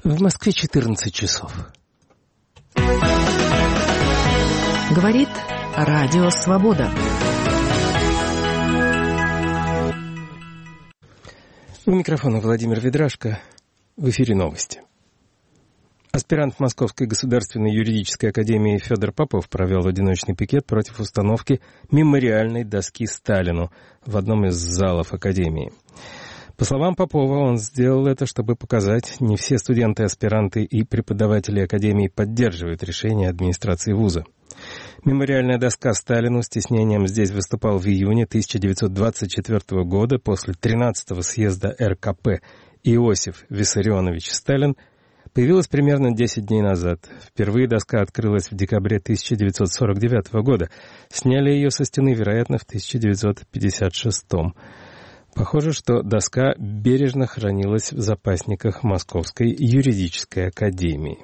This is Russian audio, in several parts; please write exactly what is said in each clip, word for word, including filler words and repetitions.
В Москве четырнадцать часов. Говорит Радио Свобода. У микрофона Владимир Ведрашко. В эфире новости. Аспирант Московской государственной юридической академии Федор Попов провел одиночный пикет против установки мемориальной доски Сталину в одном из залов академии. По словам Попова, он сделал это, чтобы показать, не все студенты, аспиранты и преподаватели академии поддерживают решение администрации вуза. Мемориальная доска Сталину с тиснением здесь выступал в июне тысяча девятьсот двадцать четвёртого года после тринадцатого съезда эр ка пэ Иосиф Виссарионович Сталин, появилась примерно десять дней назад. Впервые доска открылась в декабре тысяча девятьсот сорок девятого года. Сняли ее со стены, вероятно, в тысяча девятьсот пятьдесят шестом. Похоже, что доска бережно хранилась в запасниках Московской юридической академии.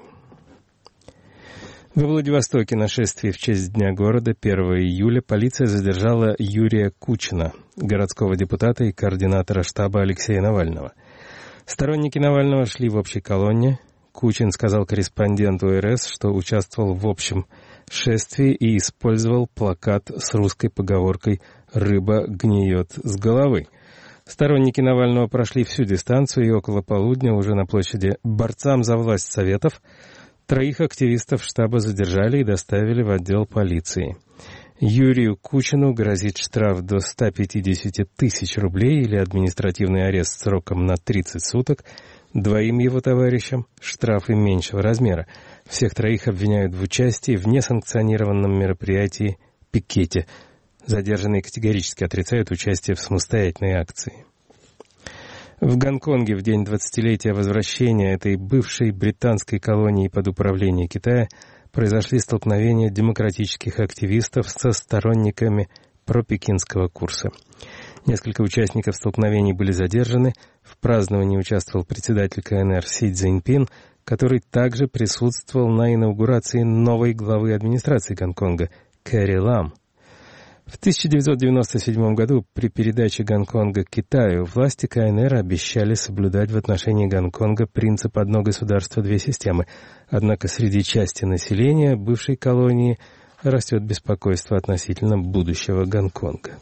Во Владивостоке на шествии в честь Дня города первого июля полиция задержала Юрия Кучина, городского депутата и координатора штаба Алексея Навального. Сторонники Навального шли в общей колонне. Кучин сказал корреспонденту эр эс, что участвовал в общем шествии и использовал плакат с русской поговоркой «Рыба гниет с головы». Сторонники Навального прошли всю дистанцию, и около полудня уже на площади «Борцам за власть Советов» троих активистов штаба задержали и доставили в отдел полиции. Юрию Кучину грозит штраф до ста пятидесяти тысяч рублей или административный арест сроком на тридцать суток. Двоим его товарищам штрафы меньшего размера. Всех троих обвиняют в участии в несанкционированном мероприятии «Пикете». Задержанные категорически отрицают участие в самостоятельной акции. В Гонконге в день двадцатилетия возвращения этой бывшей британской колонии под управление Китая произошли столкновения демократических активистов со сторонниками пропекинского курса. Несколько участников столкновений были задержаны. В праздновании участвовал председатель ка эн эр Си Цзиньпин, который также присутствовал на инаугурации новой главы администрации Гонконга Кэрри Лам. В тысяча девятьсот девяносто седьмом году при передаче Гонконга Китаю власти ка эн эр обещали соблюдать в отношении Гонконга принцип «одно государство, две системы». Однако среди части населения бывшей колонии растет беспокойство относительно будущего Гонконга.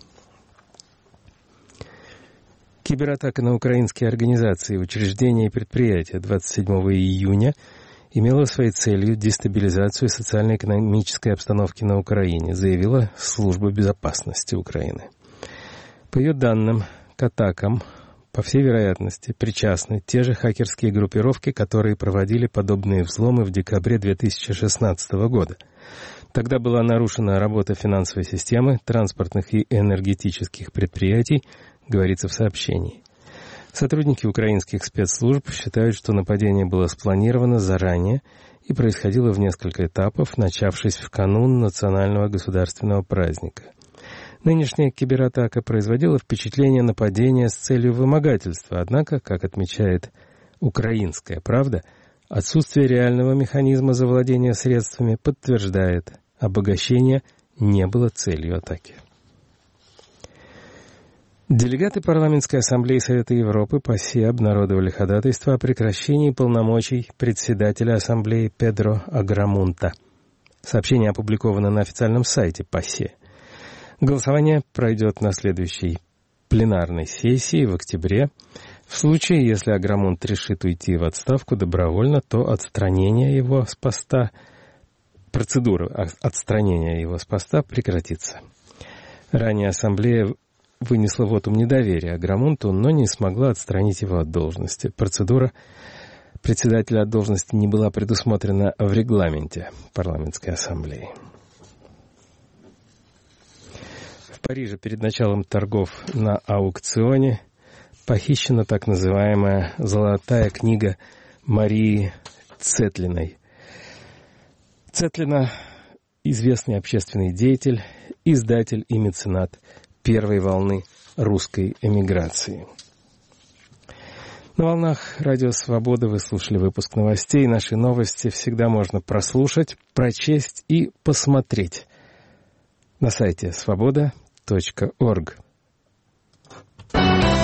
Кибератака на украинские организации, учреждения и предприятия двадцать седьмого июня имела своей целью дестабилизацию социально-экономической обстановки на Украине, заявила Служба безопасности Украины. По ее данным, к атакам, по всей вероятности, причастны те же хакерские группировки, которые проводили подобные взломы в декабре две тысячи шестнадцатого года. Тогда была нарушена работа финансовой системы, транспортных и энергетических предприятий, говорится в сообщении. Сотрудники украинских спецслужб считают, что нападение было спланировано заранее и происходило в несколько этапов, начавшись в канун национального государственного праздника. Нынешняя кибератака производила впечатление нападения с целью вымогательства, однако, как отмечает «Украинская правда», отсутствие реального механизма завладения средствами подтверждает, обогащение не было целью атаки. Делегаты Парламентской ассамблеи Совета Европы ПАСЕ обнародовали ходатайство о прекращении полномочий председателя ассамблеи Педро Аграмунта. Сообщение опубликовано на официальном сайте ПАСЕ. Голосование пройдет на следующей пленарной сессии в октябре. В случае, если Аграмунт решит уйти в отставку добровольно, то отстранение его с поста, процедура отстранения его с поста прекратится. Ранее ассамблея вынесла вотум недоверия Аграмунту, но не смогла отстранить его от должности. Процедура председателя от должности не была предусмотрена в регламенте парламентской ассамблеи. В Париже перед началом торгов на аукционе похищена так называемая «золотая книга» Марии Цетлиной. Цетлина – известный общественный деятель, издатель и меценат первой волны русской эмиграции. На волнах Радио Свобода вы слушали выпуск новостей. Наши новости всегда можно прослушать, прочесть и посмотреть на сайте свобода точка орг.